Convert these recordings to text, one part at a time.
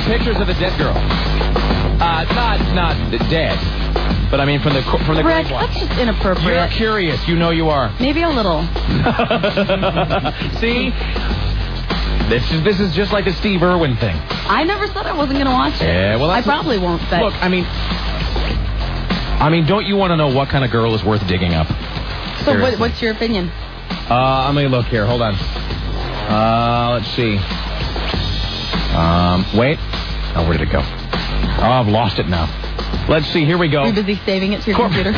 pictures of the dead girl. Not dead, but I mean from the Rick, grave watch. that's just inappropriate. You're curious. You know you are. Maybe a little. See? This is just like the Steve Irwin thing. I never said I wasn't going to watch it. Yeah, well, I probably won't. But look, I mean, don't you want to know what kind of girl is worth digging up? So what's your opinion? Let me look here. Hold on. Let's see. Wait. Oh, where did it go? Oh, I've lost it now. Let's see. Here we go. You're busy saving it to your computer.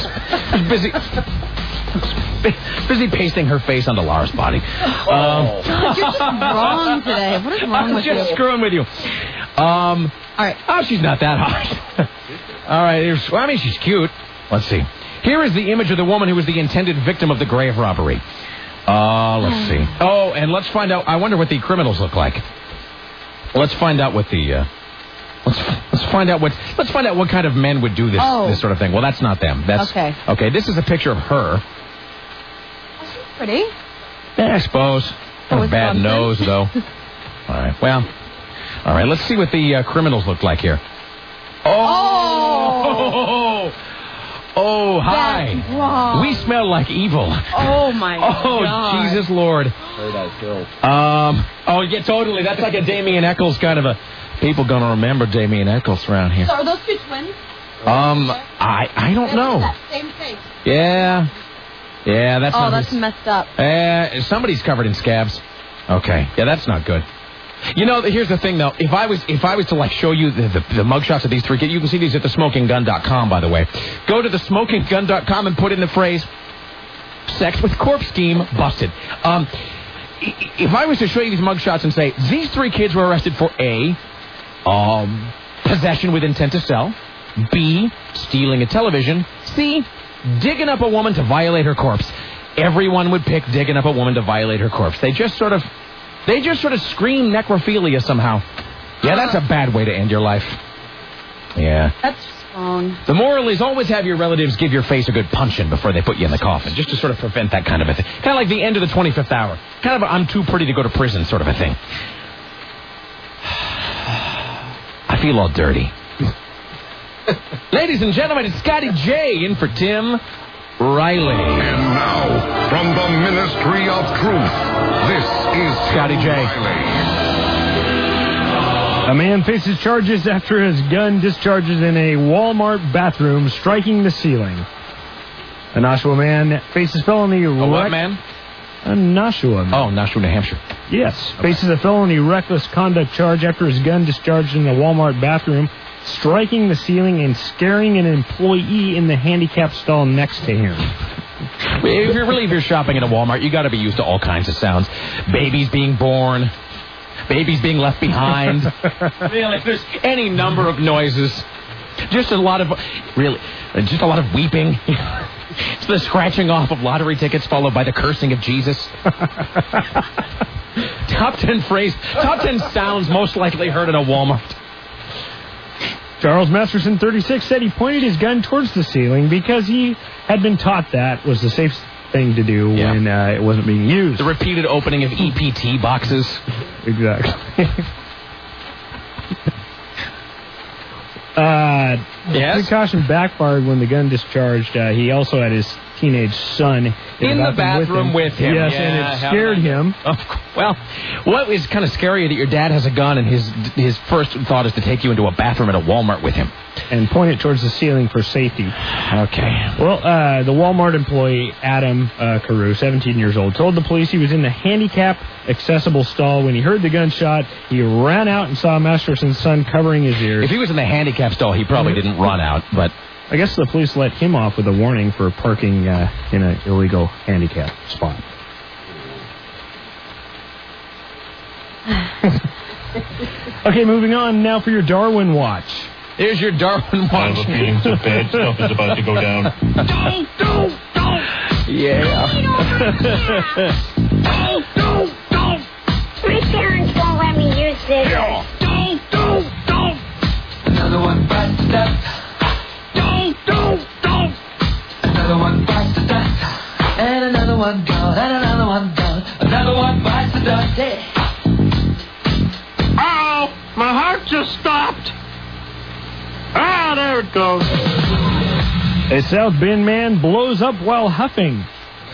busy pasting her face onto Laura's body. God, you're just wrong today. What is wrong with you? I'm just screwing with you. All right. Oh, she's not that hot. All right. I mean, she's cute. Let's see. Here is the image of the woman who was the intended victim of the grave robbery. Let's see. Oh, and let's find out. I wonder what the criminals look like. Let's find out what the. Let's find out what kind of men would do this sort of thing. Well, that's not them. That's okay. This is a picture of her. Oh, she's pretty. Yeah, I suppose. Got a bad nose, though. All right. Well. All right. Let's see what the criminals look like here. Oh, hi. That's wrong. We smell like evil. Oh, my God. Oh, Jesus Lord. Paradise Hill. Oh, yeah, totally. That's like a Damien Eccles kind of a... People gonna remember Damien Eccles around here. So are those two twins? I don't know. That same face. Yeah, that's not... Oh, that's messed up. Somebody's covered in scabs. Okay. Yeah, that's not good. You know, here's the thing, though. If I was to, like, show you the mugshots of these three kids, you can see these at thesmokinggun.com, by the way. Go to thesmokinggun.com and put in the phrase, sex with corpse scheme busted. If I was to show you these mugshots and say, these three kids were arrested for A, possession with intent to sell, B, stealing a television, C, digging up a woman to violate her corpse, everyone would pick digging up a woman to violate her corpse. They just sort of scream necrophilia somehow. Yeah, that's a bad way to end your life. Yeah. That's wrong. The moral is always have your relatives give your face a good punch-in before they put you in the coffin, just to sort of prevent that kind of a thing. Kind of like the end of the 25th hour. Kind of a I'm too pretty to go to prison sort of a thing. I feel all dirty. Ladies and gentlemen, it's Scotty J in for Tim Riley. And now, from the Ministry of Truth, this is Scotty J. Riley. A man faces charges after his gun discharges in a Walmart bathroom, striking the ceiling. A Nashua man faces felony... what man? A Nashua man. Oh, Nashua, New Hampshire. Yes. Faces a felony reckless conduct charge after his gun discharged in a Walmart bathroom, striking the ceiling and scaring an employee in the handicapped stall next to him. If you're shopping at a Walmart, you got to be used to all kinds of sounds. Babies being born, babies being left behind. Really, there's any number of noises. Just a lot of weeping. It's the scratching off of lottery tickets followed by the cursing of Jesus. Top 10 sounds most likely heard in a Walmart. Charles Masterson, 36, said he pointed his gun towards the ceiling because he had been taught that was the safest thing to do when it wasn't being used. The repeated opening of EPT boxes. Exactly. Yes? Precaution backfired when the gun discharged. He also had his teenage son in the bathroom with him. Yes, and it scared him. Well, what is kind of scary that your dad has a gun and his first thought is to take you into a bathroom at a Walmart with him. And point it towards the ceiling for safety. Okay. Well, the Walmart employee, Adam Carew, 17 years old, told the police he was in the handicap accessible stall. When he heard the gunshot, he ran out and saw Masterson's son covering his ears. If he was in the handicap stall, he probably didn't run out, but... I guess the police let him off with a warning for parking in an illegal handicap spot. Okay, moving on now for your Darwin Watch. Here's your Darwin Watch. I have a feeling some bad stuff is about to go down. Don't! Yeah. Don't! My parents won't let me use this. Don't! Another one bites the dust. Don't! Another one bites the dust. And another one gone. And another one gone. Another one bites the dust. Hey. Ow! My heart just stopped. Ah, there it goes. A South Bend man blows up while huffing.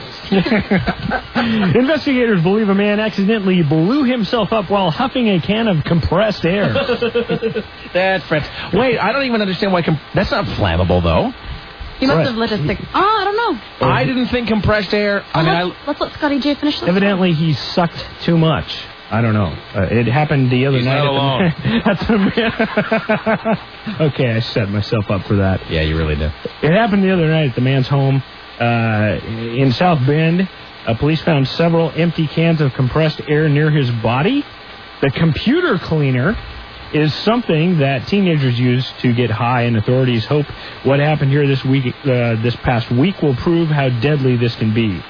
Investigators believe a man accidentally blew himself up while huffing a can of compressed air. That's French. Wait, I don't even understand why... That's not flammable, though. You must have let us think. Oh, I don't know. I didn't think compressed air... Let's let Scotty J finish this. Evidently, he sucked too much. I don't know. It happened the other He's night. Not alone. Okay, I set myself up for that. Yeah, you really did. It happened the other night at the man's home in South Bend. Police found several empty cans of compressed air near his body. The computer cleaner is something that teenagers use to get high, and authorities hope what happened here this past week will prove how deadly this can be.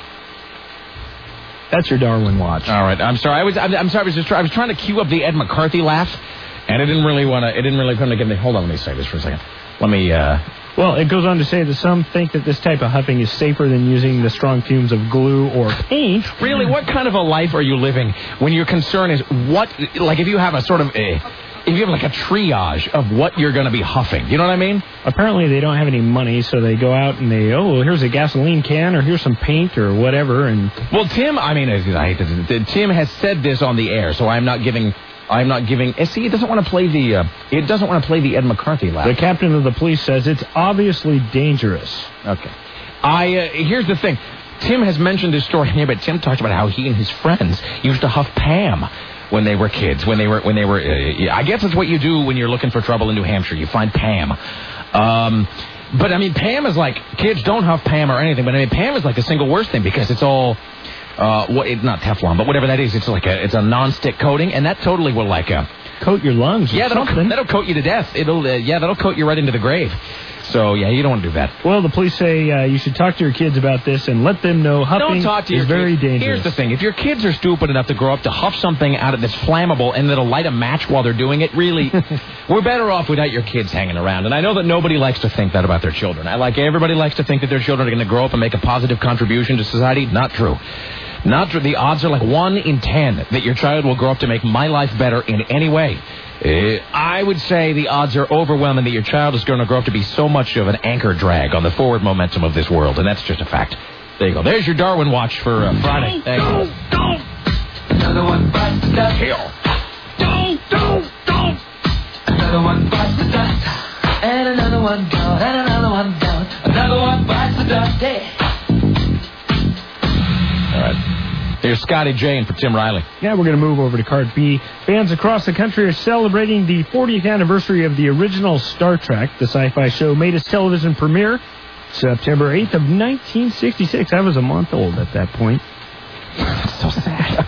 That's your Darwin Watch. All right. I'm sorry. I'm sorry. I was trying to cue up the Ed McCarthy laugh, and it didn't really come together. Hold on. Let me say this for a second. Let me. Well, it goes on to say that some think that this type of huffing is safer than using the strong fumes of glue or paint. Really, what kind of a life are you living when your concern is what? Like, if you have a sort of if you have like a triage of what you're going to be huffing, you know what I mean? Apparently, they don't have any money, so they go out and well, here's a gasoline can, or here's some paint, or whatever. And well, Tim, Tim has said this on the air, so I'm not giving. See, it doesn't want to play the. It doesn't want to play the Ed McCarthy laugh. The captain of the police says it's obviously dangerous. Okay. Here's the thing. Tim has mentioned this story here, but Tim talked about how he and his friends used to huff Pam when they were kids. When they were. I guess it's what you do when you're looking for trouble in New Hampshire. You find Pam. But I mean, Pam is like, kids don't huff Pam or anything. But I mean, Pam is like the single worst thing because it's all. Not Teflon, but whatever that is, it's a non-stick coating, and that totally will coat your lungs. Yeah, that'll coat you to death. That'll coat you right into the grave. So yeah, you don't want to do that. Well, the police say you should talk to your kids about this and let them know huffing is very dangerous. Here's the thing: if your kids are stupid enough to grow up to huff something out of that's flammable and that'll light a match while they're doing it, really, we're better off without your kids hanging around. And I know that nobody likes to think that about their children. Everybody likes to think that their children are going to grow up and make a positive contribution to society. Not true. Not true. The odds are like 1 in 10 that your child will grow up to make my life better in any way. I would say the odds are overwhelming that your child is going to grow up to be so much of an anchor drag on the forward momentum of this world, and that's just a fact. There you go. There's your Darwin Watch for Friday. Thank you. Don't. Another one bites the dust. Here. Don't. Another one bites the dust. And another one gone. And another one gone. Another one bites the dust. Yeah. All right. Here's Scotty J in for Tim Riley. Yeah, we're going to move over to Card B. Fans across the country are celebrating the 40th anniversary of the original Star Trek. The sci-fi show made its television premiere September 8th of 1966. I was a month old at that point. So sad.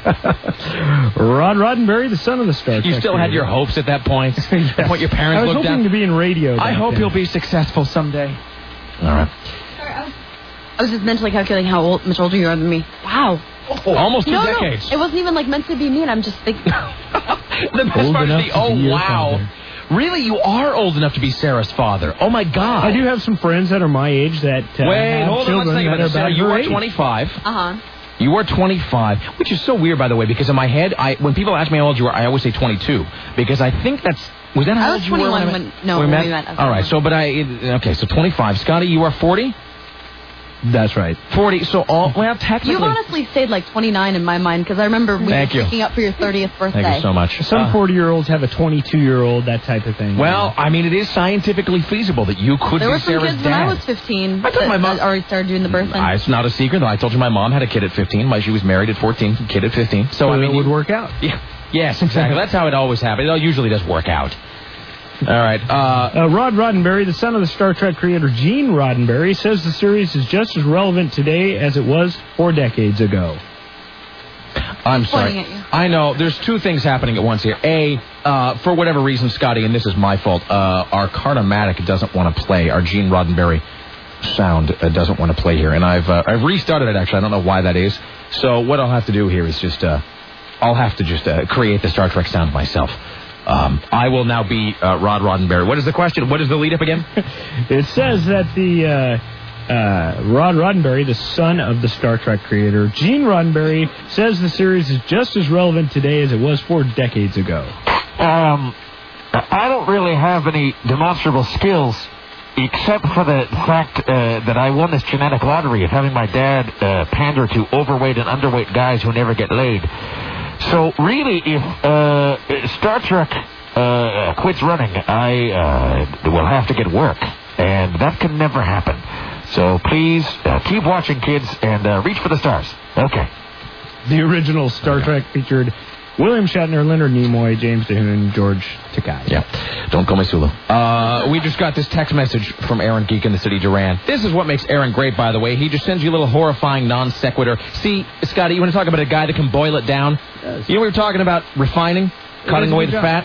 Rod Roddenberry, the son of the Star Trek. You still had your hopes at that point? Yes. What your parents looked at? I was hoping to be in radio. I hope you'll be successful someday. All right. I was just mentally calculating how much older you are than me. Wow. Oh, almost 2 decades. No, it wasn't even meant to be mean. I'm just thinking. The best part is wow. Father. Really, you are old enough to be Sarah's father. Oh, my God. I do have some friends that are my age that Wait, hold on, let's think about this. Sarah, you are 25. Uh-huh. You are 25, which is so weird, by the way, because in my head, when people ask me how old you are, I always say 22, because I think that's... Was that how old you were? I was 21 when we met. All right, so 25. Scotty, you are 40? That's right. 40. So technically... You've honestly stayed like 29 in my mind, because I remember we were picking up for your 30th birthday. Thank you so much. Some 40-year-olds have a 22-year-old, that type of thing. Well, I mean, it is scientifically feasible that you could be Sarah's dad. There were some kids when I was 15 I thought my mom already started doing the birthing. It's not a secret, though. I told you my mom had a kid at 15. She was married at 14, kid at 15. So I mean, it would work out. Yeah. Yes, exactly. That's how it always happens. It usually does work out. All right. Rod Roddenberry, the son of the Star Trek creator Gene Roddenberry, says the series is just as relevant today as it was 4 decades ago. I'm sorry. I know. There's 2 things happening at once here. For whatever reason, Scotty, and this is my fault, our Cardomatic doesn't want to play. Our Gene Roddenberry sound doesn't want to play here. And I've restarted it, actually. I don't know why that is. So what I'll have to do here is just... I'll have to just create the Star Trek sound myself. I will now be Rod Roddenberry. What is the question? What is the lead-up again? It says that the Rod Roddenberry, the son of the Star Trek creator, Gene Roddenberry, says the series is just as relevant today as it was 4 decades ago. I don't really have any demonstrable skills, except for the fact that I won this genetic lottery of having my dad pander to overweight and underweight guys who never get laid. So really, if Star Trek quits running, I will have to get work, and that can never happen. So please keep watching, kids, and reach for the stars. Okay. The original Star Trek featured William Shatner, Leonard Nimoy, James DeHoon, George Takei. Yeah. Don't call me Sulu. We just got this text message from Aaron Geek in the city, Duran. This is what makes Aaron great, by the way. He just sends you a little horrifying non sequitur. See, Scotty, you want to talk about a guy that can boil it down? Yes. You know we were talking about refining, cutting away the fat?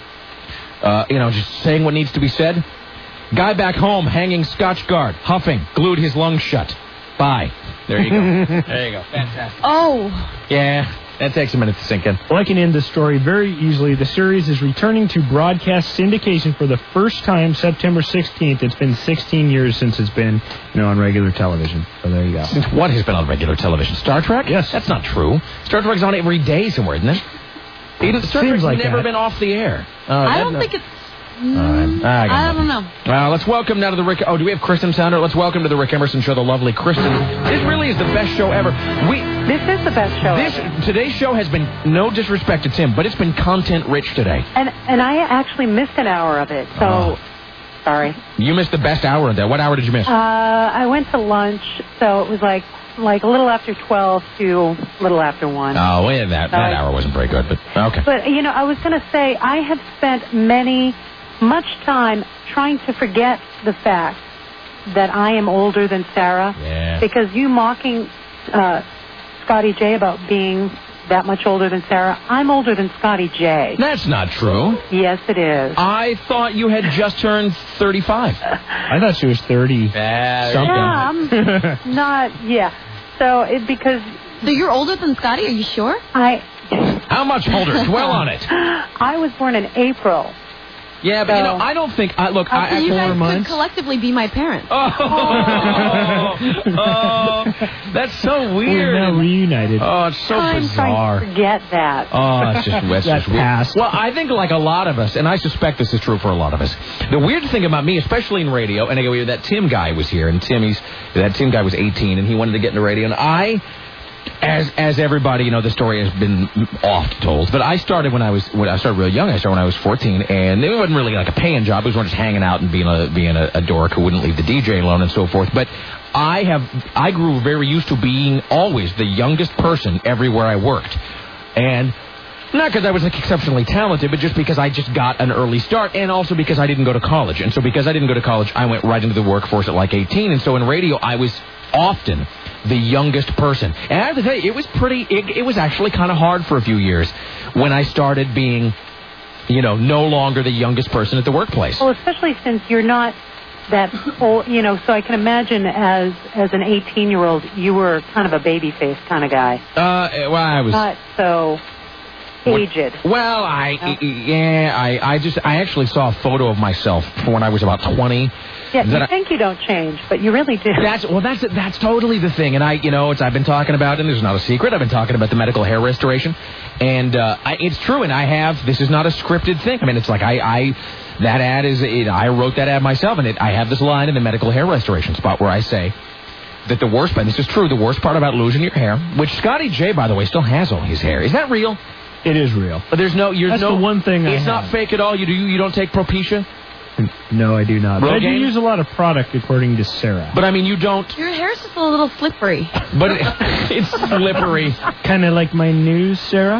Just saying what needs to be said. Guy back home hanging Scotch guard, huffing, glued his lungs shut. Bye. There you go. There you go. Fantastic. Oh. Yeah. That takes a minute to sink in. Well, I can end the story very easily. The series is returning to broadcast syndication for the first time September 16th. It's been 16 years since it's been, on regular television. So there you go. Since what has been on regular television? Star Trek? Yes. That's not true. Star Trek's on every day somewhere, isn't it? Star Trek's like never that. been off the air. I don't think it's... I don't know. Well, let's welcome now to the Rick... Oh, do we have Kristen Sounder? Let's welcome to the Rick Emerson Show the lovely Kristen. This really is the best show ever. This is the best show ever. Today's show has been, no disrespect to Tim, but it's been content-rich today. And I actually missed an hour of it, so... Sorry. You missed the best hour of that. What hour did you miss? I went to lunch, so it was like a little after 12 to a little after 1. Oh, yeah, that hour wasn't very good, but okay. But, I was going to say, I have spent much time trying to forget the fact that I am older than Sarah. Yeah. Because you mocking Scotty J about being that much older than Sarah, I'm older than Scotty J. That's not true. Yes, it is. I thought you had just turned 35. I thought she was 30. Something. Yeah, I'm not, So, because... So you're older than Scotty, are you sure? How much older? Dwell on it. I was born in April. Yeah, but I don't think... Look, so you guys could collectively be my parents. That's so weird. We're now reunited. Oh, it's so I'm bizarre. trying to forget that. Oh, it's just weird. Well, I think like a lot of us, and I suspect this is true for a lot of us, the weird thing about me, especially in radio, and again, that Tim guy was here, and that Tim guy was 18, and he wanted to get into radio, and as everybody, the story has been oft told, but I started when I started real young. I started when I was 14, and it wasn't really like a paying job. It was more just hanging out and being a dork who wouldn't leave the DJ alone and so forth. But I grew very used to being always the youngest person everywhere I worked, and not because I was exceptionally talented, but just because I just got an early start, and also because I didn't go to college. And so because I didn't go to college, I went right into the workforce at like 18, and so in radio I was often the youngest person. And I have to tell you, it was actually kind of hard for a few years when I started being, no longer the youngest person at the workplace. Well, especially since you're not that old, so I can imagine as an 18-year-old, you were kind of a baby-faced kind of guy. I was... Not so aged. Well, I actually saw a photo of myself from when I was about 20. Yeah, you think you don't change, but you really do. That's totally the thing. And I've been talking about, and this is not a secret, I've been talking about the medical hair restoration. And it's true, and this is not a scripted thing. I mean, it's like that ad I wrote that ad myself, and I have this line in the medical hair restoration spot where I say that the worst part, and this is true, the worst part about losing your hair, which Scotty J, by the way, still has all his hair. Is that real? It is real. But that's the one thing it's not fake at all? You don't take Propecia? No, I do not. Rogaine? But I do use a lot of product, according to Sarah. But, I mean, you don't... Your hair's just a little slippery. But it's slippery. Kind of like my news, Sarah?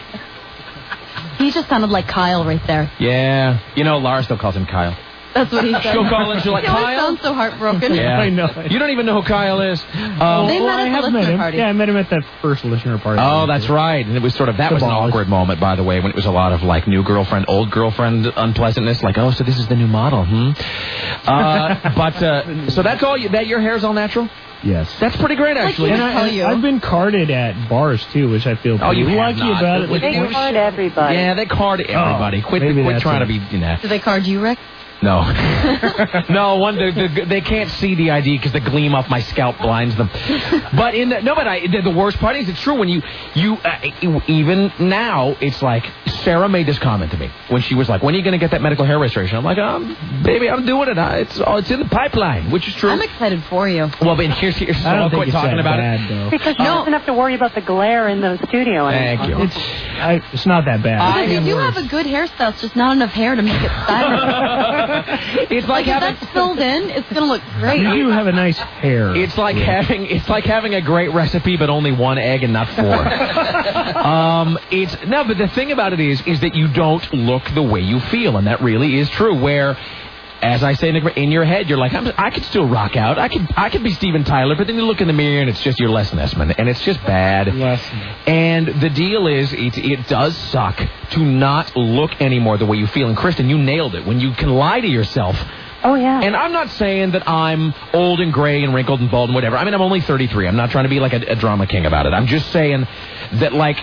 He just sounded like Kyle right there. Yeah. Laura still calls him Kyle. That's what he said. She'll call him, she's like, Kyle? He sounds so heartbroken. Yeah, I know. You don't even know who Kyle is. They met at the listener party. Yeah, I met him at that first listener party. Oh, that's right. And it was that was an awkward moment, by the way, when it was a lot of, like, new girlfriend, old girlfriend unpleasantness. Like, oh, so this is the new model, so that's all, that your hair's all natural? Yes. That's pretty great, actually. And I've been carded at bars, too, which I feel pretty lucky about it. They card everybody. Yeah, they card everybody. Quit trying to be, Do they card you, Rick? No. No, they can't see the ID because the gleam off my scalp blinds them. But the worst part is it's true when you even now, it's like, Sarah made this comment to me when she was like, when are you going to get that medical hair restoration? I'm like, baby, I'm doing it. It's in the pipeline, which is true. I'm excited for you. Well, but here's I don't think quit talking about bad, it. Though. Because you don't have to worry about the glare in the studio anymore. Thank you. It's not that bad. Because you do have a good hairstyle, it's just not enough hair to make it stylish. It's like if having... that's filled in, it's going to look great. You do have a nice hair. It's like having a great recipe, but only one egg and not four. But the thing about it is that you don't look the way you feel, and that really is true. Where, as I say, in your head, you're like, I could still rock out. I could be Steven Tyler, but then you look in the mirror and it's just you're Les Nessman, and it's just bad. And the deal is, it does suck to not look anymore the way you feel. And Kristen, you nailed it. When you can lie to yourself. Oh, yeah. And I'm not saying that I'm old and gray and wrinkled and bald and whatever. I mean, I'm only 33. I'm not trying to be like a drama king about it. I'm just saying that, like,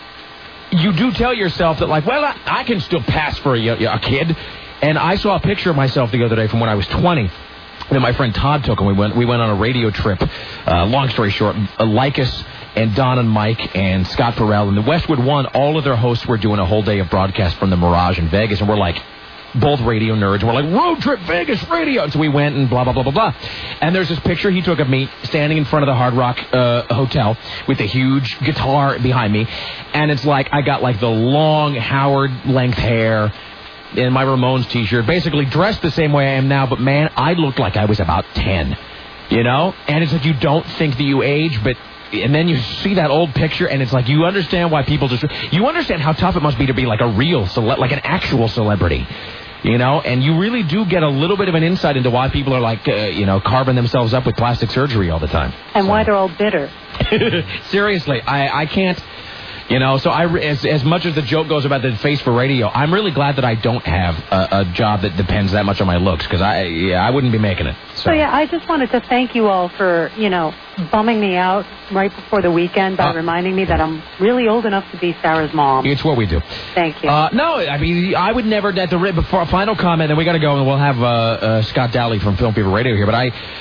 you do tell yourself that, like, well, I can still pass for a kid. And I saw a picture of myself the other day from when I was 20 that my friend Todd took, and we went on a radio trip. Long story short, Lycus and Don and Mike and Scott Farrell and the Westwood One, all of their hosts were doing a whole day of broadcast from the Mirage in Vegas, and we're like, both radio nerds. We're like, road trip Vegas radio. And so we went and blah, blah, blah, blah, blah. And there's this picture he took of me standing in front of the Hard Rock Hotel with a huge guitar behind me. And it's like I got like the long Howard length hair in my Ramones t-shirt, basically dressed the same way I am now. But, man, I looked like I was about 10, you know? And it's like you don't think that you age, but... And then you see that old picture, and it's like you understand why people just... You understand how tough it must be to be like a real, like an actual celebrity. You know, and you really do get a little bit of an insight into why people are like, carving themselves up with plastic surgery all the time. And why they're all bitter. Seriously, I can't, so as much as the joke goes about the face for radio, I'm really glad that I don't have a job that depends that much on my looks, because I wouldn't be making it. So, I just wanted to thank you all for, bumming me out right before the weekend by reminding me that I'm really old enough to be Sarah's mom. It's what we do. Thank you. No, I mean, I would never, before a final comment, and we got to go, and we'll have Scott Dowley from Film People Radio here, but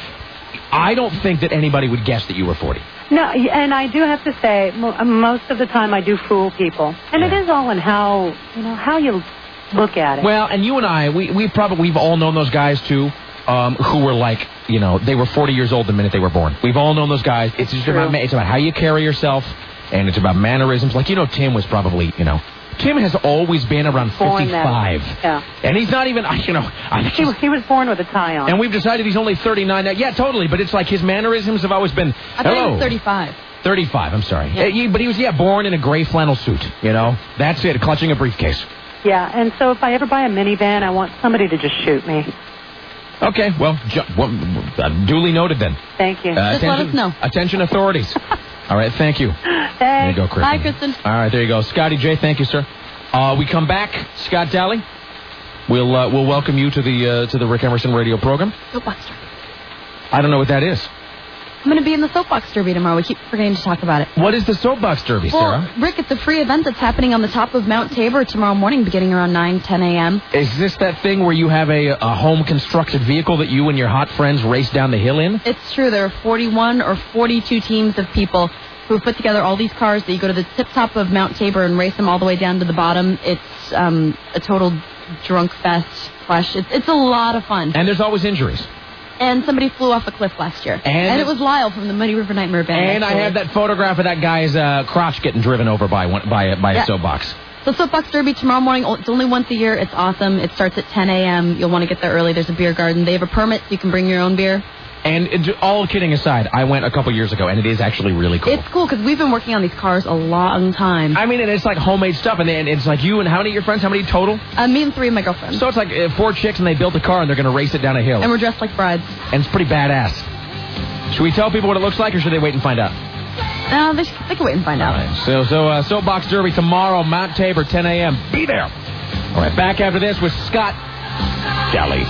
I don't think that anybody would guess that you were 40. No, and I do have to say, most of the time I do fool people. And it is all in how you look at it. Well, and you and I, we've all known those guys, too, who were like, they were 40 years old the minute they were born. We've all known those guys. It's just it's about how you carry yourself, and it's about mannerisms. Like, Tim was probably, Tim has always been around 55. Yeah. And he's not even, he was born with a tie on. And we've decided he's only 39 now. Yeah, totally. But it's like his mannerisms have always been, I thought he was 35. 35, I'm sorry. Yeah. But he was, born in a gray flannel suit, That's it, clutching a briefcase. Yeah, and so if I ever buy a minivan, I want somebody to just shoot me. Okay, well, duly noted then. Thank you. Just let us know. Attention authorities. All right, thank you. Thanks. There you go, Kristen. Bye, Kristen. All right, there you go. Scotty J, thank you, sir. We come back, Scott Dowley. We'll welcome you to the Rick Emerson radio program. Soapbox Derby. I don't know what that is. I'm going to be in the Soapbox Derby tomorrow. We keep forgetting to talk about it. What is the Soapbox Derby, Sarah? Rick, it's a free event that's happening on the top of Mount Tabor tomorrow morning, beginning around 10 a.m. Is this that thing where you have a home-constructed vehicle that you and your hot friends race down the hill in? It's true. There are 41 or 42 teams of people who have put together all these cars that you go to the tip top of Mount Tabor and race them all the way down to the bottom. It's a total drunk fest. It's a lot of fun. And there's always injuries. And somebody flew off a cliff last year. And it was Lyle from the Muddy River Nightmare Band. And actually. I have that photograph of that guy's crotch getting driven over by a soapbox. So Soapbox Derby tomorrow morning. It's only once a year. It's awesome. It starts at 10 a.m. You'll want to get there early. There's a beer garden. They have a permit so you can bring your own beer. And all kidding aside, I went a couple years ago, and it is actually really cool. It's cool because we've been working on these cars a long time. I mean, and it's like homemade stuff, and it's like you and how many of your friends? How many total? Me and 3 of my girlfriends. So it's like 4 chicks, and they built a car, and they're going to race it down a hill. And we're dressed like brides. And it's pretty badass. Should we tell people what it looks like, or should they wait and find out? They can wait and find out. Right. So Soapbox Derby tomorrow, Mount Tabor, 10 a.m. Be there. All right, back after this with Scott Dowley.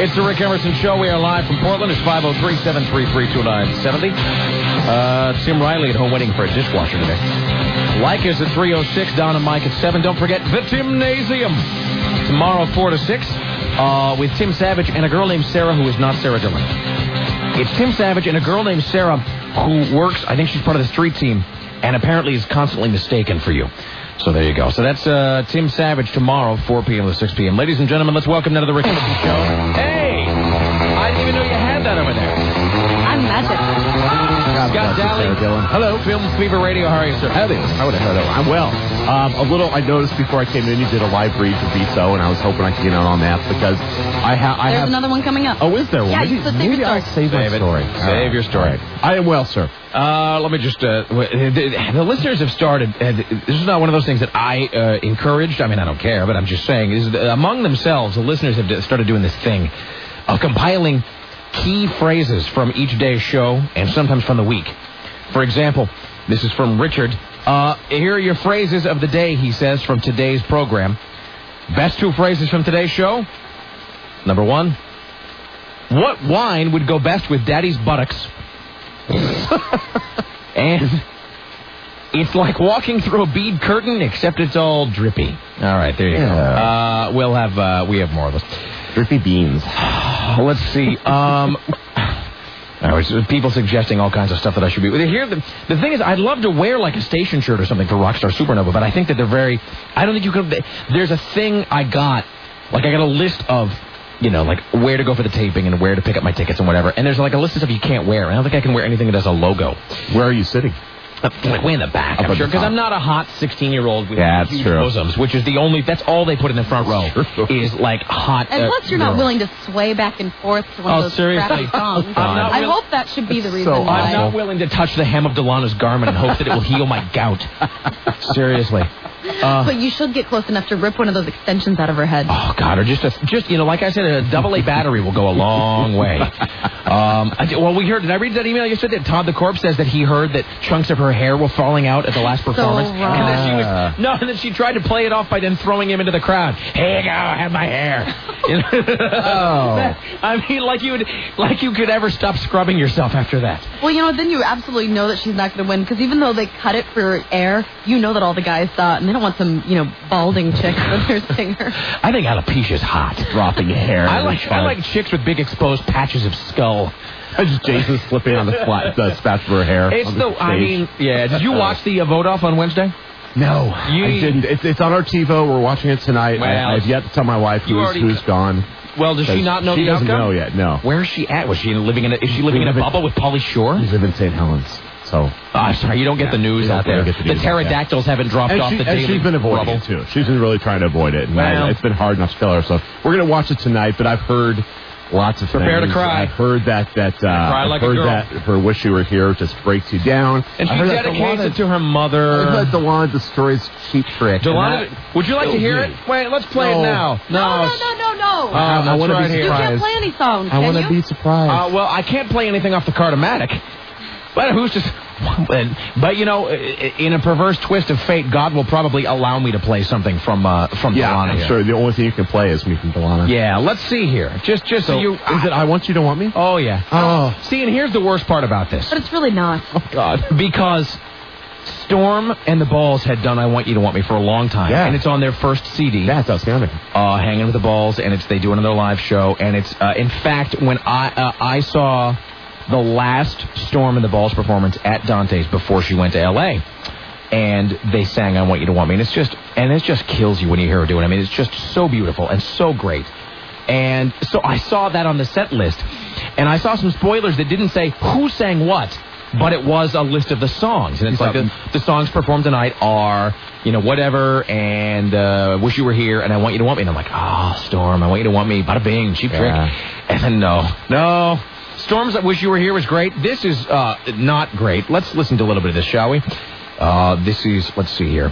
It's the Rick Emerson Show. We are live from Portland. It's 503-733-2970. Tim Riley at home waiting for a dishwasher today. Like us at 306, Don and Mike at 7. Don't forget the Timnasium. Tomorrow, 4 to 6, with Tim Savage and a girl named Sarah who is not Sarah Dillon. It's Tim Savage and a girl named Sarah who works, I think she's part of the street team, and apparently is constantly mistaken for you. So there you go. So that's Tim Savage tomorrow, 4 p.m. to 6 p.m. Ladies and gentlemen, let's welcome now to the Rick Emerson Show. Hey! I didn't even know you had that over there. I'm magic. Scott Daly. Hello, Film Fever Radio. How are you, sir? Hello. I'm well. I noticed before I came in, you did a live read for BSO, and I was hoping I could get out on that because I have. There's another one coming up. Oh, is there one? Yeah, so save your I'll story. save my story. Save your story. I am well, sir. Let me just... the listeners have started... this is not one of those things that I encouraged. I mean, I don't care, but I'm just saying. Among themselves, the listeners have started doing this thing of compiling key phrases from each day's show and sometimes from the week. For example, this is from Richard. Here are your phrases of the day, he says, from today's program. Best 2 phrases from today's show. Number 1. What wine would go best with Daddy's buttocks? And it's like walking through a bead curtain, except it's all drippy. All right, there you go. We have more of those. Drippy beans. Let's see. People suggesting all kinds of stuff that I should be. Here, the thing is, I'd love to wear like a station shirt or something for Rockstar Supernova, but I think that they're very. I don't think you can. There's a thing I got a list of, like where to go for the taping and where to pick up my tickets and whatever. And there's like a list of stuff you can't wear. I don't think I can wear anything that has a logo. Where are you sitting? Like way in the back, I'm sure, because I'm not a hot 16-year-old with huge bosoms, which is that's all they put in the front row is like hot. And plus, you're not willing to sway back and forth to one of those crappy songs. I hope that should be the reason why. I'm not willing to touch the hem of Delana's garment and hope that it will heal my gout. Seriously. But you should get close enough to rip one of those extensions out of her head. Oh, God, or just like I said, a AA battery will go a long way. We heard, did I read that email yesterday that Todd the Corpse says that he heard that chunks of her hair were falling out at the last performance? So wrong. And then she tried to play it off by then throwing him into the crowd. Here you go, I have my hair. I mean, like you could ever stop scrubbing yourself after that. Well, then you absolutely know that she's not going to win, because even though they cut it for air, you know that all the guys saw it, and they don't want some, balding chick as their singer. I think alopecia's hot. Dropping hair. I like chicks with big exposed patches of skull. Just Jason slipping on the spatch of her hair. Did you watch the vote-off on Wednesday? No, I didn't. It's on our TiVo. We're watching it tonight. I've yet to tell my wife who's gone. Well, does she not know the outcome? She doesn't know yet, no. Where is she at? Is she living in a bubble with Pauly Shore? She's living in St. Helens. So, I'm sorry, you don't get the news out there. The pterodactyls haven't dropped off the daily. And she's been avoiding it, too. She's been really trying to avoid it. And it's been hard enough to tell her. So, we're going to watch it tonight, but I've heard lots of Prepare things. to cry. I've heard that her Wish You Were Here just breaks you down. And she dedicates it to her mother. I heard Delana destroys Cheap Trick. Delana, would you like to hear it? Wait, let's play it now. No. I want to be surprised. You can't play any songs, I want to be surprised. Well, I can't play anything off the Cartomatic. But who's just... But, in a perverse twist of fate, God will probably allow me to play something from Delana. I'm sure. The only thing you can play is me from Delana. Yeah, let's see here. Just so you... Is it I Want You to Want Me? Oh, yeah. Oh. See, and here's the worst part about this. But it's really not. Oh, God. Because Storm and the Balls had done I Want You to Want Me for a long time. Yeah. And it's on their first CD. That's outstanding. Hanging with the Balls, and they do another live show. And it's, in fact, when I saw... the last Storm and the Balls performance at Dante's before she went to L.A. And they sang I Want You to Want Me. And it just kills you when you hear her do it. I mean, it's just so beautiful and so great. And so I saw that on the set list. And I saw some spoilers that didn't say who sang what, but it was a list of the songs. And it's like the songs performed tonight are, whatever, and Wish You Were Here, and I Want You to Want Me. And I'm like, Storm, I Want You to Want Me, bada bing, Cheap Trick. And then no. Storm's I Wish You Were Here was great. This is not great. Let's listen to a little bit of this, shall we? Let's see here.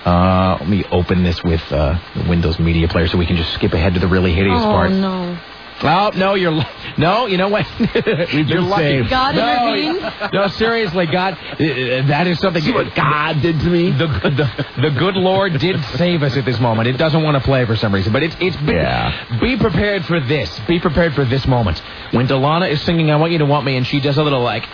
Let me open this with the Windows Media Player so we can just skip ahead to the really hideous part. Oh, no. Oh, no, you know what? You're lucky. God intervened? No, seriously, God, that is something. See what God did to me? The good Lord did save us at this moment. It doesn't want to play for some reason, but be prepared for this. Be prepared for this moment. When Delana is singing I Want You to Want Me, and she does a little like...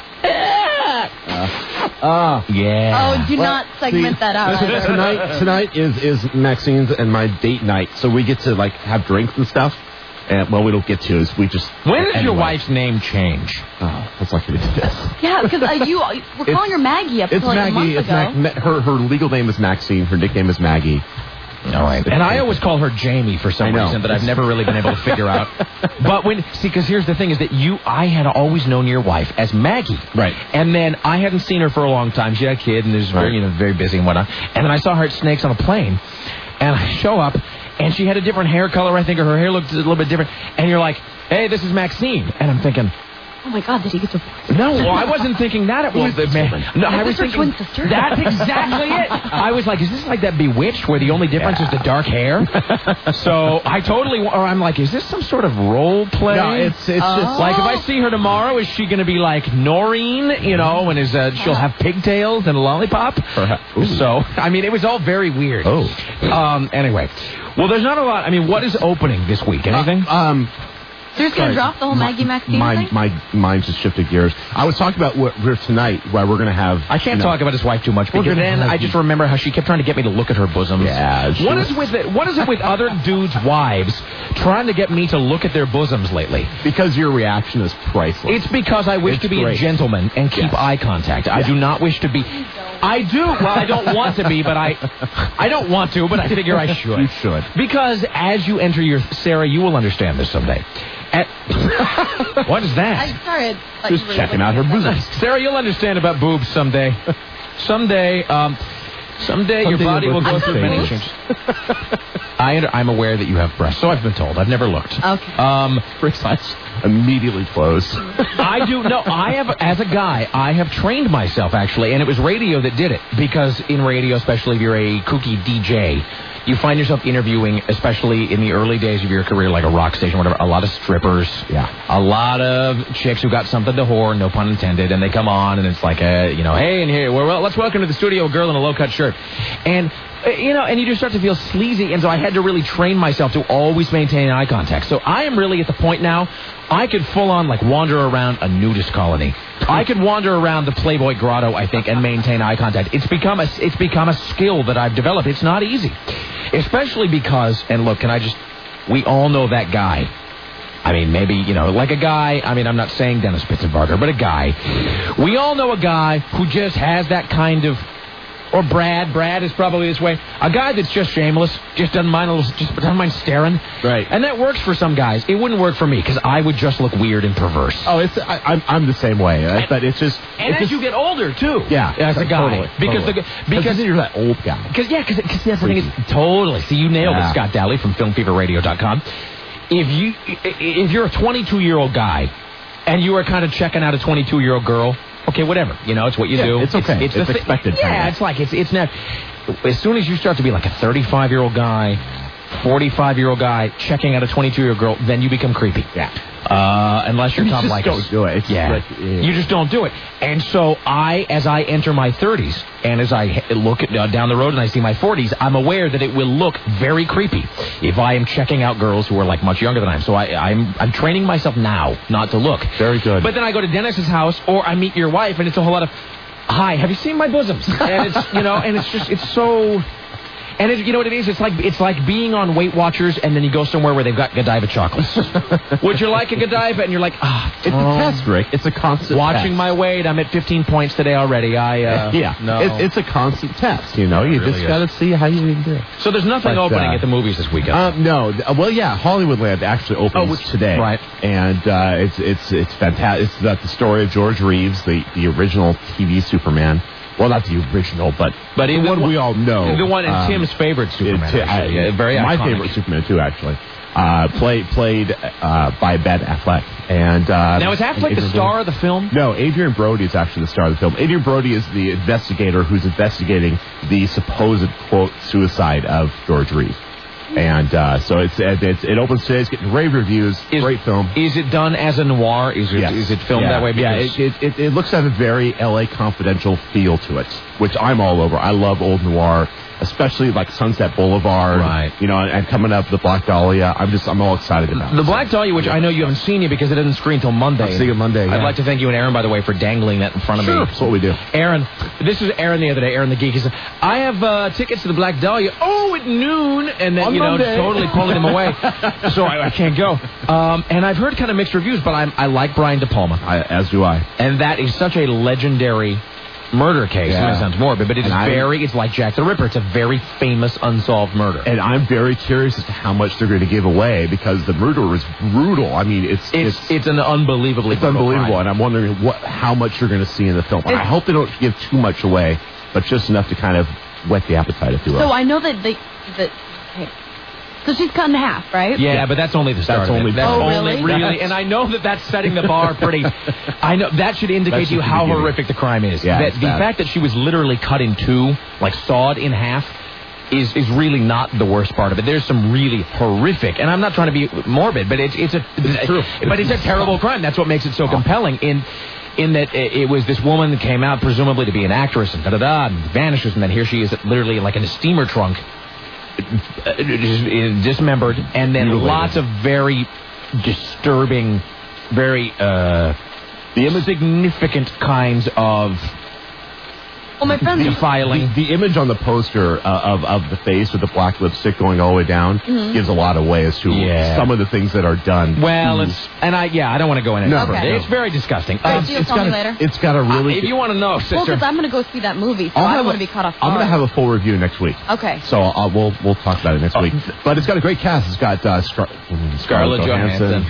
yeah. Oh, do not segment that out. Tonight is Maxine's and my date night, so we get to like have drinks and stuff. And well, we don't get to. Is we just. When did your wife's name change? Oh, that's lucky to do this. Yeah, because we're calling her Maggie up until like a month ago. Her legal name is Maxine. Her nickname is Maggie. All right. And I always call her Jamie for some reason that I've never really been able to figure out. But because here's the thing is that I had always known your wife as Maggie. Right. And then I hadn't seen her for a long time. She had a kid and was very busy and whatnot. And then I saw her at Snakes on a plane. And I show up and she had a different hair color, I think, or her hair looked a little bit different. And you're like, hey, this is Maxine. And I'm thinking... Oh my God! Did he get divorced? No, I wasn't thinking that. I was thinking twin sister. That's exactly it. I was like, is this like that Bewitched where the only difference is the dark hair? So I I'm like, is this some sort of role play? No, it's just like if I see her tomorrow, is she going to be like Noreen? And she'll have pigtails and a lollipop? So I mean, it was all very weird. Anyway, well, there's not a lot. I mean, what is opening this week? Anything? So you're just going to drop the whole Maggie Maxine thing? My mind just shifted gears. I was talking about what we're tonight, why we're going to have... I can't talk about his wife too much, because then I just remember how she kept trying to get me to look at her bosoms. Yeah. What is it with other dudes' wives trying to get me to look at their bosoms lately? Because your reaction is priceless. It's because I wish to be a gentleman and keep eye contact. I do not wish to be... I do. Well, I don't want to be, but I don't want to, but I figure I should. You should. Because as you enter Sarah, you will understand this someday. What is that? I'm sorry. Just checking out her boobs. Sarah, you'll understand about boobs someday. Someday your body will go through many changes. I'm aware that you have breasts, so I've been told. I've never looked. Okay. Precise. Immediately closed. I do. No, I have, as a guy, I have trained myself, actually, and it was radio that did it. Because in radio, especially if you're a kooky DJ, you find yourself interviewing, especially in the early days of your career, like a rock station or whatever, a lot of strippers. Yeah. A lot of chicks who got something to whore, no pun intended, and they come on, and it's like, hey, and here, let's welcome to the studio a girl in a low-cut shirt. And... and you just start to feel sleazy, and so I had to really train myself to always maintain eye contact. So I am really at the point now, I could full-on, wander around a nudist colony. I could wander around the Playboy Grotto, I think, and maintain eye contact. It's become a skill that I've developed. It's not easy. Especially because, and look, we all know that guy. I mean, maybe, like a guy, I'm not saying Dennis Pitzenbarger, but a guy. We all know a guy who just has that kind of... Or Brad is probably this way. A guy that's just shameless, just doesn't mind staring. Right. And that works for some guys. It wouldn't work for me because I would just look weird and perverse. Oh, I'm the same way. But it's just. And as you get older too. Yeah. As a guy, because you're that old guy. Because that's the thing is totally. See, you nailed it, Scott Dowley from FilmFeverRadio.com. If you're a 22-year-old guy and you are kind of checking out a 22-year-old girl. Okay, whatever. It's what you do. It's okay. It's expected. Yeah, it's like it's not. As soon as you start to be like a 35-year-old guy, 45-year-old guy checking out a 22-year-old girl, then you become creepy. Yeah. Unless you're Tom Likas. You just don't do it. You just don't do it. And so as I enter my 30s, and as I look down the road and I see my 40s, I'm aware that it will look very creepy if I am checking out girls who are much younger than I am. So I'm training myself now not to look. Very good. But then I go to Dennis's house, or I meet your wife, and it's a whole lot of, hi, have you seen my bosoms? And it's and it's so. And you know what it is? It's like being on Weight Watchers, and then you go somewhere where they've got Godiva chocolates. Would you like a Godiva? And you're like, it's a test, Rick. It's a constant Watching test. my weight, I'm at 15 points today already. No. It's a constant test, You really just got to see how you do it. So there's nothing opening at the movies this weekend? No. Well, yeah, Hollywoodland actually opens today. Right. And it's fantastic. It's the story of George Reeves, the original TV Superman. Well, not the original, but the one we all know. The one in Tim's favorite Superman. Very my iconic. favorite Superman, too, actually. Played by Ben Affleck. And now, is Affleck the star of the film? No, Adrian Brody is actually the star of the film. Adrian Brody is the investigator who's investigating the supposed, quote, suicide of George Reeves. And so it opens today. It's getting rave reviews. Great film. Is it done as a noir? Is it filmed that way? Because it looks to have a very L.A. Confidential feel to it, which I'm all over. I love old noir, especially like Sunset Boulevard. Right. You know, and coming up the Black Dahlia. I'm all excited about the Black Dahlia, which I know you haven't seen yet because it doesn't screen until Monday. I'll see it Monday. I'd like to thank you and Aaron, by the way, for dangling that in front of me. That's what we do. Aaron, this is Aaron the other day. Aaron the Geek. He said, "I have tickets to the Black Dahlia. Oh, at noon," and then Monday. totally pulling them away. So I can't go. And I've heard kind of mixed reviews, but I like Brian De Palma. As do I. And that is such a legendary murder case. Yeah. I mean, it sounds morbid, but it's like Jack the Ripper. It's a very famous unsolved murder. And I'm very curious as to how much they're going to give away because the murder is brutal. I mean, it's an unbelievably unbelievable, crime. and I'm wondering how much you're going to see in the film. I hope they don't give too much away, but just enough to kind of whet the appetite, if you will. So I know that so she's cut in half, right? Yeah, but that's only the start. That's only. Oh, really? Really, and I know that's setting the bar pretty. I know that should indicate to you how horrific the crime is. Yeah, the fact that she was literally cut in two, like sawed in half, is really not the worst part of it. There's some really horrific, and I'm not trying to be morbid, but it's true. But it's a terrible crime. That's what makes it so compelling. In that it was this woman that came out presumably to be an actress and and vanishes, and then here she is literally like in a steamer trunk. Dismembered, and then lots of very disturbing, very significant kinds of my friend defiling. The image on the poster of the face with the black lipstick going all the way down gives a lot away as to some of the things that are done. Well, I don't want to go into it. It's very disgusting. You'll tell me later. It's got a really. If you want to know, sister. Well, because I'm going to go see that movie, so I don't want to be caught off guard. I'm going to have a full review next week. Okay. So we'll talk about it next week. But it's got a great cast. It's got Scarlett Johansson.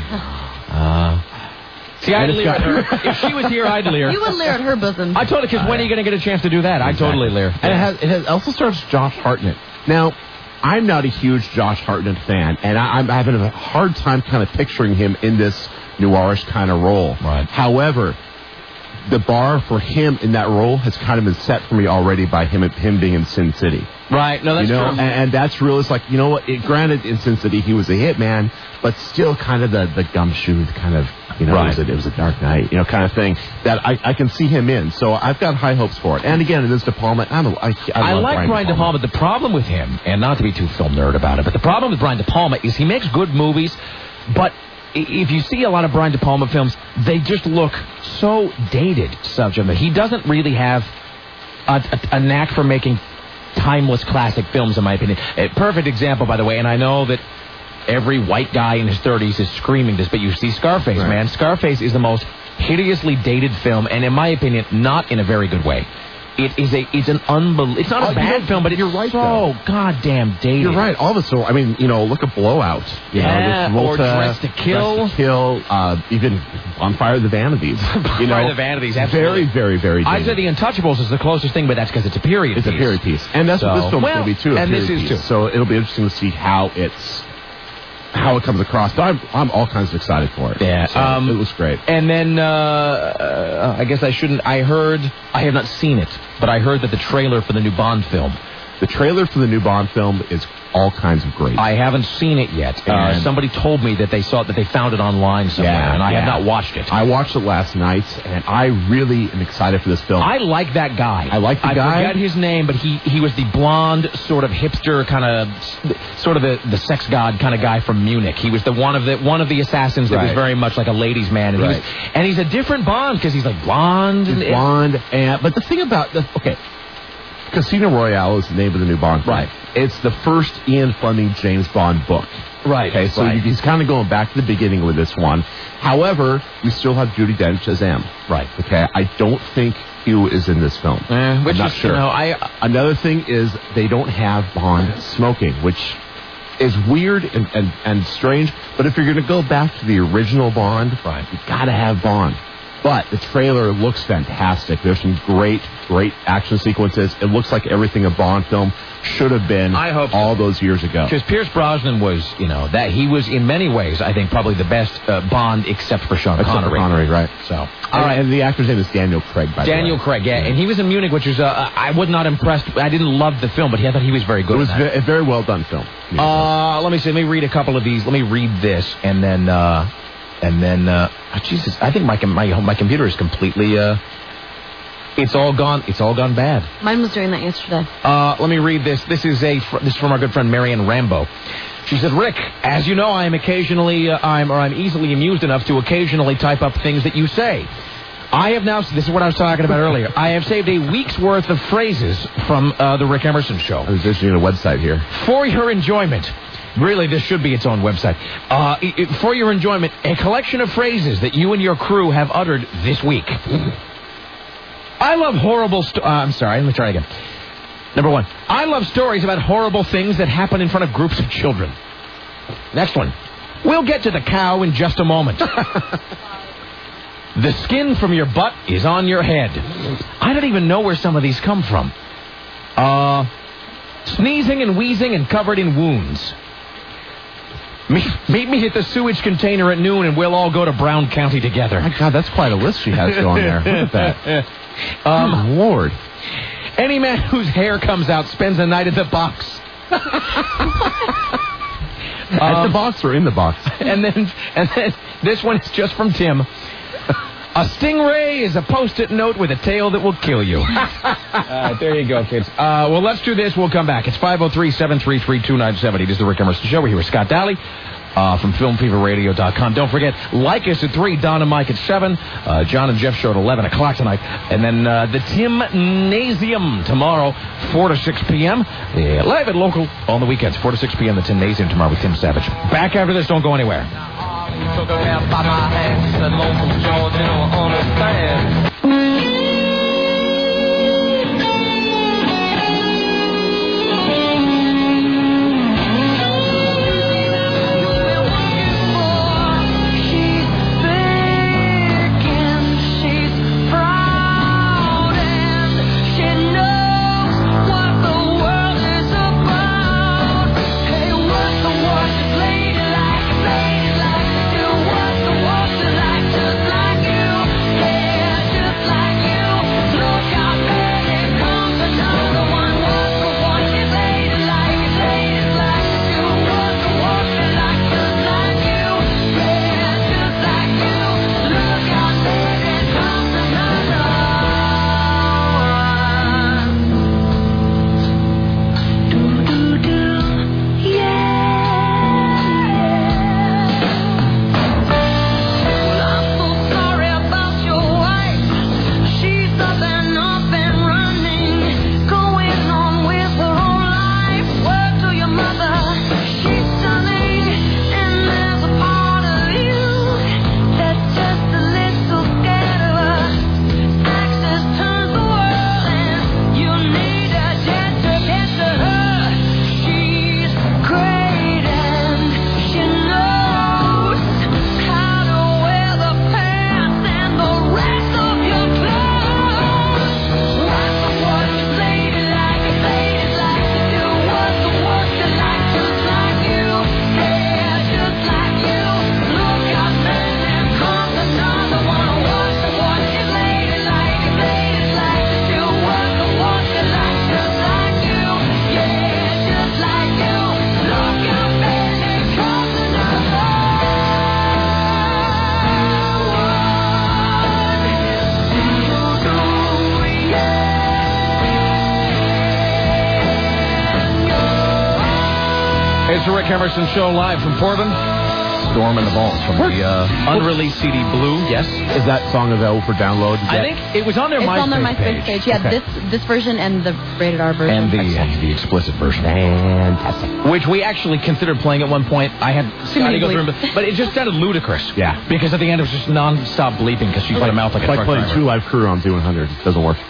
See, I'd leer at her. If she was here, I'd leer. You would leer at her bosom. I told her, because when are you going to get a chance to do that? Exactly. I totally leer. And it also stars Josh Hartnett. Now, I'm not a huge Josh Hartnett fan, and I'm having a hard time kind of picturing him in this noirish kind of role. Right. However, the bar for him in that role has kind of been set for me already by him being in Sin City. Right. No, that's true. And that's really, it's like, you know what, granted, in Sin City, he was a hitman, but still kind of the gumshoe kind of, right. it was a Dark Knight, kind of thing that I can see him in. So I've got high hopes for it. And again, it is De Palma. I like Brian De Palma. The problem with him, and not to be too film nerd about it, but the problem with Brian De Palma is he makes good movies, but if you see a lot of Brian De Palma films, they just look so dated. He doesn't really have a knack for making timeless classic films, in my opinion. A perfect example, by the way, and I know that every white guy in his 30s is screaming this, but you see Scarface, man. Scarface is the most hideously dated film, and in my opinion, not in a very good way. It's an unbelievable. It's not a bad film, but it's so goddamn dated. You're right. All of it. So look at Blowout. Or Dressed to Kill. Even On Fire the Vanities. Fire the Vanities. Absolutely. Very, very, very dated. I'd say The Untouchables is the closest thing, but that's because it's a period piece. It's a period piece, and that's what this film is going to be too. And this is too. So it'll be interesting to see how it comes across. But I'm all kinds of excited for it. Yeah. So it looks great. And then I guess I shouldn't. I have not seen it, but I heard that the trailer for the new Bond film. The trailer for the new Bond film is all kinds of great. I haven't seen it yet. Somebody told me that they found it online somewhere, and I have not watched it. I watched it last night, and I really am excited for this film. I like that guy. I forget his name, but he was the blonde, sort of hipster, kind of, sort of the sex god kind of guy from Munich. He was one of the assassins that was very much like a ladies' man, and he's a different Bond because he's like blonde. But the thing about Casino Royale is the name of the new Bond film. Right. It's the first Ian Fleming James Bond book. Right. Okay, so he's kind of going back to the beginning with this one. However, we still have Judi Dench as M. Right. Okay, I don't think Hugh is in this film. I'm not sure. Another thing is they don't have Bond smoking, which is weird and strange. But if you're going to go back to the original Bond, you got to have Bond. But the trailer looks fantastic. There's some great action sequences. It looks like everything a Bond film should have been all those years ago. Because Pierce Brosnan was, that he was in many ways, I think, probably the best Bond except for Sean Connery. Except for Connery, right. So, all right, and the actor's name is Daniel Craig, by the way. Daniel Craig, yeah. And he was in Munich, which was, I was not impressed. I didn't love the film, but I thought he was very good. It was a very well done film. Let me read a couple of these. Let me read this, and then, Jesus, I think my computer is completely, it's all gone bad. Mine was doing that yesterday. Let me read this. This is from our good friend Marianne Rambo. She said, Rick, as you know, I'm easily amused enough to occasionally type up things that you say. I have now, this is what I was talking about earlier, I have saved a week's worth of phrases from the Rick Emerson Show. I was just doing a website here. For your enjoyment. Really, this should be its own website. For your enjoyment, a collection of phrases that you and your crew have uttered this week. I love horrible... I'm sorry, let me try again. Number 1. I love stories about horrible things that happen in front of groups of children. Next one. We'll get to the cow in just a moment. The skin from your butt is on your head. I don't even know where some of these come from. Sneezing and wheezing and covered in wounds. Meet me at the sewage container at noon and we'll all go to Brown County together. My God, that's quite a list she has going there. Look at that. Lord. Any man whose hair comes out spends the night at the box. At the box or in the box? And then this one is just from Tim. A stingray is a Post-it note with a tail that will kill you. There you go, kids. Well, let's do this. We'll come back. It's 503-733-2970. It is the Rick Emerson Show. We're here with Scott Daly from FilmFeverRadio.com. Don't forget, like us at 3, Don and Mike at 7, John and Jeff show at 11 o'clock tonight, and then the Timnasium tomorrow, 4 to 6 p.m. Live at local on the weekends, 4 to 6 p.m. The Timnasium tomorrow with Tim Savage. Back after this. Don't go anywhere. Took her out by my hand, said local George, you don't understand. It's the Rick Emerson Show live from Portland. Storm in the Balls from the unreleased CD Blue. Yes. Is that song available for download? I think it was on their MySpace on their MySpace page. Yeah, okay. this version and the rated R version. And the explicit version. Fantastic. Which we actually considered playing at one point. I had Scotty go through, but it just sounded ludicrous. Yeah. Because at the end it was just non-stop bleeping because she's got a mouth like a truck playing driver. Two Live Crew on Z100. It doesn't work.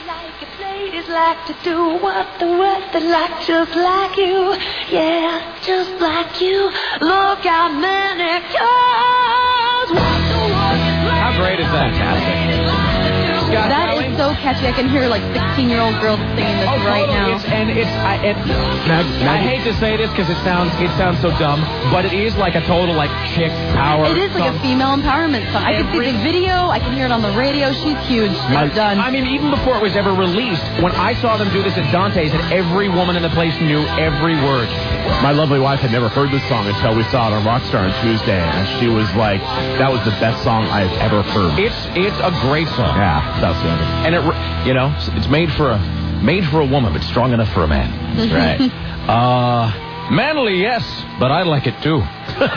Like to do what the rest they like, just like you, yeah, just like you. Look how many cars. How great is that? Fantastic. catchy. I can hear like 16-year-old girls singing this right now. I hate to say this because it sounds so dumb, but it is like a total like chick power. It is like a female empowerment song. I can see the video. I can hear it on the radio. She's huge. It's done. I mean, even before it was ever released, when I saw them do this at Dante's, and every woman in the place knew every word. My lovely wife had never heard this song until we saw it on Rockstar on Tuesday, and she was like, "That was the best song I've ever heard." It's a great song. Yeah, that's it. And it's made for a woman, but strong enough for a man. That's right. Manly, yes, but I like it too.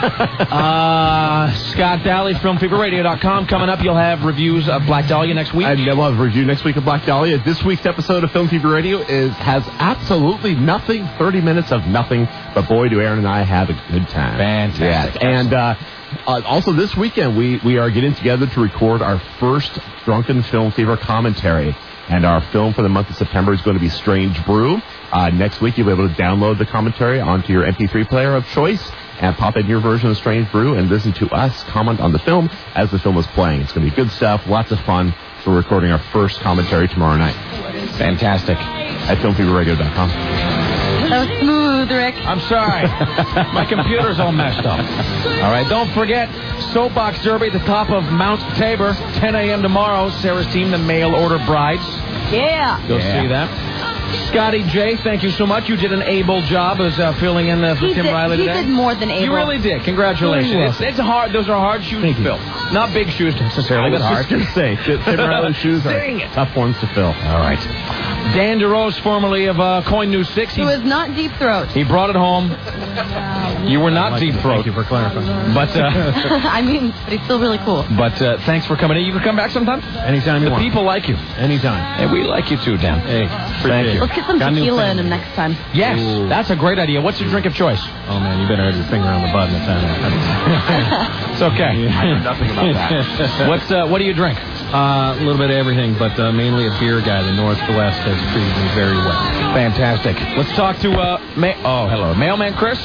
Scott Daly, FilmFeverRadio.com. Coming up, you'll have reviews of Black Dahlia next week. And we'll have a review next week of Black Dahlia. This week's episode of Film Fever Radio has absolutely nothing, 30 minutes of nothing, but boy, do Aaron and I have a good time. Fantastic. Yes. And also this weekend, we are getting together to record our first Drunken Film Fever commentary. And our film for the month of September is going to be Strange Brew. Next week, you'll be able to download the commentary onto your MP3 player of choice and pop in your version of Strange Brew and listen to us comment on the film as the film is playing. It's going to be good stuff, lots of fun. So we're recording our first commentary tomorrow night. Fantastic. At filmfeverradio.com. That was smooth, Rick. I'm sorry. My computer's all messed up. All right, don't forget, Soapbox Derby at the top of Mount Tabor, 10 a.m. tomorrow. Sarah's team, the Mail Order Brides. Yeah. You'll see that. Scotty J, thank you so much. You did an able job as filling in for Tim Riley today. He did more than able. You really did. Congratulations. It's hard. Those are hard shoes to fill. Not big shoes necessarily, but hard. I was just going to say, Tim Riley's shoes are tough ones to fill. All right. Dan DeRose, formerly of Coin News 6. Who is not Deep Throat. He brought it home. You were not Deep Throat. Thank you for clarifying. But I mean, but he's still really cool. But thanks for coming in. You can come back sometime? Anytime you want. The people like you. Anytime. And we like you too, Dan. Hey, thank you. Let's get some tequila in him next time. Yes, that's a great idea. What's your drink of choice? Oh, man, you better have your finger on the button at that. It's okay. I know nothing about that. What do you drink? A little bit of everything, but mainly a beer guy. The Northwest has treated me very well. Fantastic. Let's talk to hello, Mailman Chris.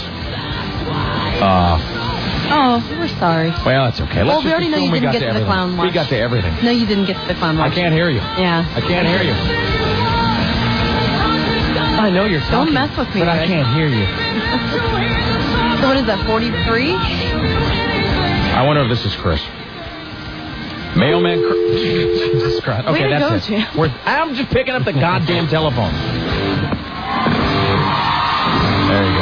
Oh, we're sorry. Well, that's okay. Well, we already know you didn't get to the clown watch. We got to everything. No, you didn't get to the clown watch. I can't hear you. Yeah. I can't hear you. I know you're talking. Don't mess with me, but Rick. I can't hear you. So what is that, 43? I wonder if this is Chris. Mailman Chris. Jesus Christ. Okay, Way to that's go, it. I'm just picking up the goddamn telephone. There you go.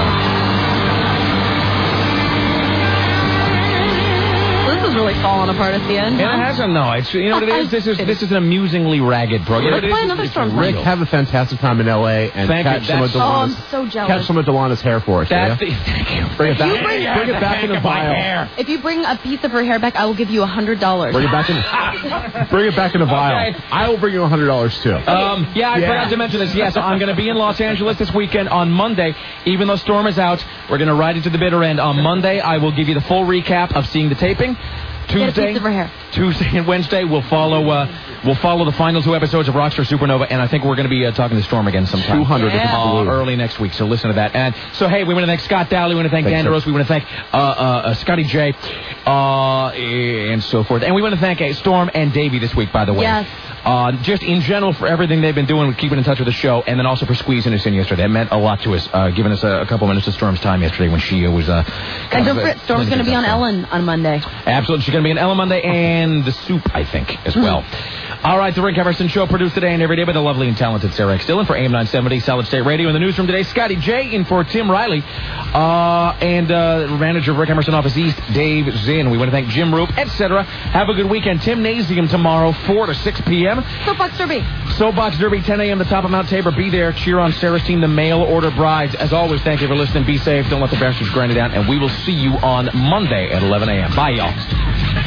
This is really falling apart at the end. And it hasn't, no. It's, you know what it is? This is an amusingly ragged program. Let's play another storm. Rick, have a fantastic time in L.A. and catch some of I'm so jealous. catch some of Delana's hair for us. Thank you. Bring it back. Bring it back in a vial. If you bring a piece of her hair back, I will give you $100. Bring it back in. Bring it back in a vial. Okay. I will bring you $100 too. Yeah, I forgot to mention this. Yes, I'm going to be in Los Angeles this weekend on Monday. Even though Storm is out, we're going to ride into the bitter end. On Monday, I will give you the full recap of seeing the taping. Tuesday and Wednesday, we'll follow the final 2 episodes of Rockstar Supernova, and I think we're going to be talking to Storm again sometime. 200 early next week, so listen to that. And so, hey, we want to thank Scott Daly, we want to thank Dan DeRose, we want to thank Scotty J, and so forth. And we want to thank Storm and Davey this week, by the way. Yes. Just in general for everything they've been doing with keeping in touch with the show, and then also for squeezing us in yesterday. It meant a lot to us, giving us a couple minutes of Storm's time yesterday when she was... and don't forget, Storm's going to be on Ellen on Monday. Absolutely. She's going to be on Ellen Monday and The Soup, I think, as well. All right, the Rick Everson Show, produced today and every day by the lovely and talented Sarah X. Dillon for AM 970 Solid State Radio. In the newsroom today, Scotty J. in for Tim Riley. And manager of Rick Emerson Office East, Dave Zinn. We want to thank Jim Roop, etc. Have a good weekend. Timnasium tomorrow, 4 to 6 p.m. Soapbox Derby. Soapbox Derby, 10 a.m. the top of Mount Tabor. Be there. Cheer on Sarah's team, the Mail Order Brides. As always, thank you for listening. Be safe. Don't let the bastards grind it down. And we will see you on Monday at 11 a.m. Bye, y'all.